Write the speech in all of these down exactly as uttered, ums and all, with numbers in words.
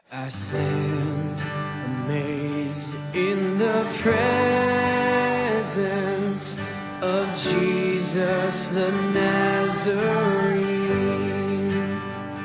I stand amazed in the presence of Jesus the Nazarene,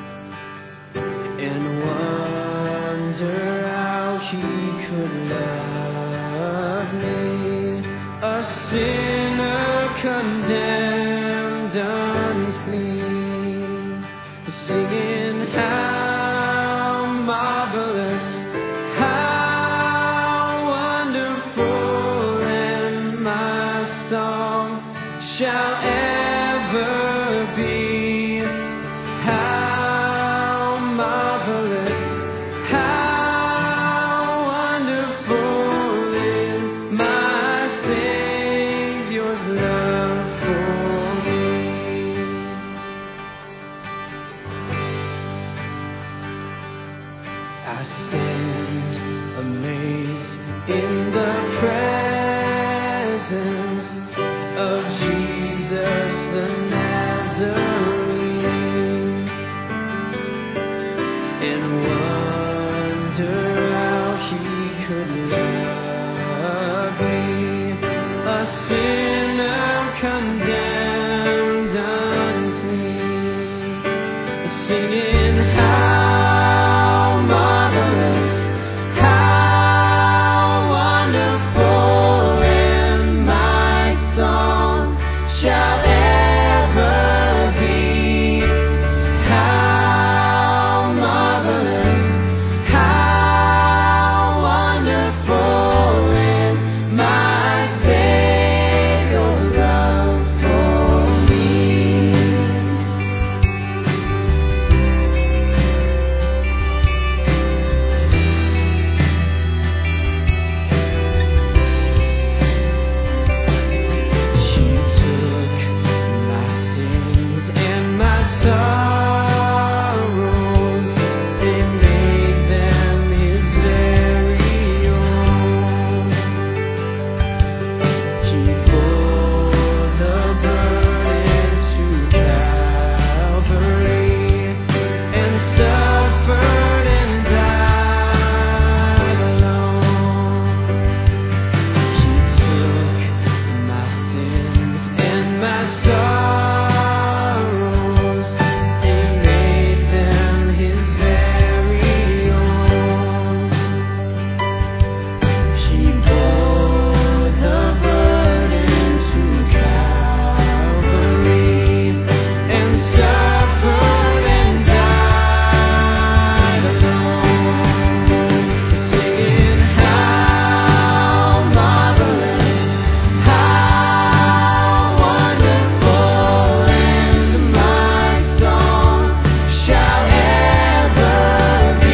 and wonder how he could love me, a sinner condemned unclean, singing how marvelous, how wonderful, and my song shall ever be. How marvelous, how wonderful is my Savior's love for me. I stand amazed in the presence of Jesus the Nazarene, and wonder how he could love me, a sinner condemned unclean, singing how marvelous, how wonderful, and my song shall ever be. How marvelous, how wonderful is my Savior's love for me. She took my sins and my sorrows and made them his very own. He bore the burden to Calvary and suffered and died alone. He took my sins and my sorrows and made them his very own. He bore the burden to Calvary and suffered and died alone, singing how marvelous, how wonderful, and my song shall ever be.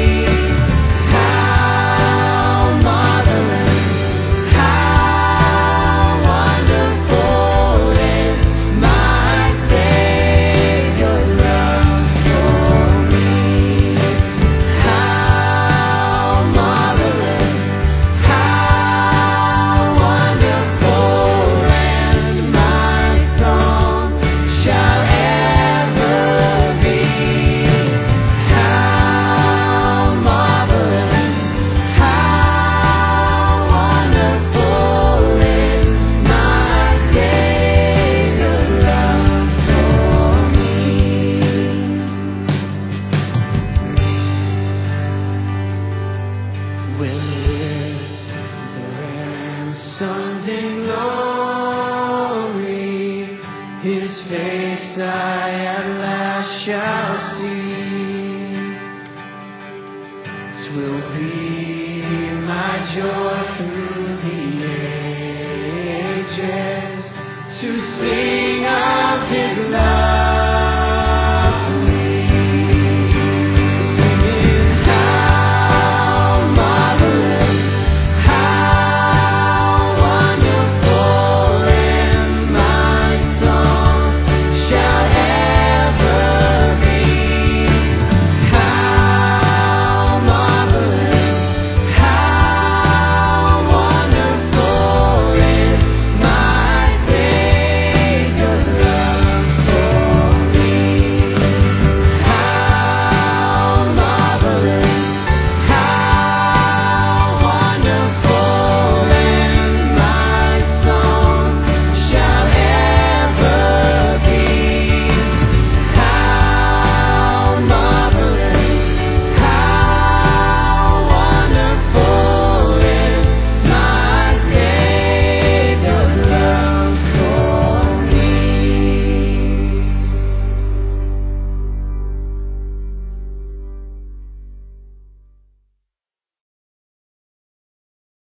How marvelous, how wonderful is my Savior's love for me. How marvelous, how wonderful, and my song shall ever be. How marvelous, how wonderful is my Savior's love for me. When with the ransomed in glory, his face I at last shall see, 'twill be my joy through the ages to sing